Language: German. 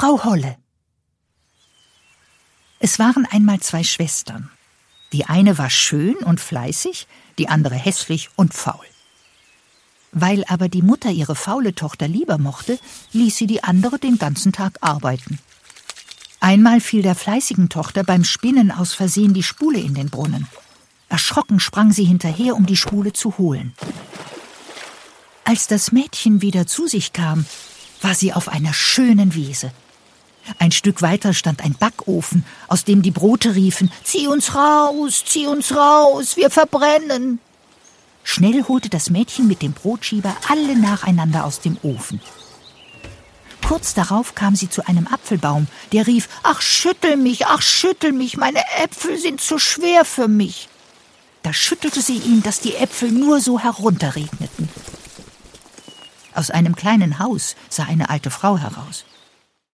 Frau Holle. Es waren einmal 2 Schwestern. Die eine war schön und fleißig, die andere hässlich und faul. Weil aber die Mutter ihre faule Tochter lieber mochte, ließ sie die andere den ganzen Tag arbeiten. Einmal fiel der fleißigen Tochter beim Spinnen aus Versehen die Spule in den Brunnen. Erschrocken sprang sie hinterher, um die Spule zu holen. Als das Mädchen wieder zu sich kam, war sie auf einer schönen Wiese. Ein Stück weiter stand ein Backofen, aus dem die Brote riefen: »Zieh uns raus, wir verbrennen!« Schnell holte das Mädchen mit dem Brotschieber alle nacheinander aus dem Ofen. Kurz darauf kam sie zu einem Apfelbaum, der rief: »Ach, schüttel mich, meine Äpfel sind zu schwer für mich!« Da schüttelte sie ihn, dass die Äpfel nur so herunterregneten. Aus einem kleinen Haus sah eine alte Frau heraus.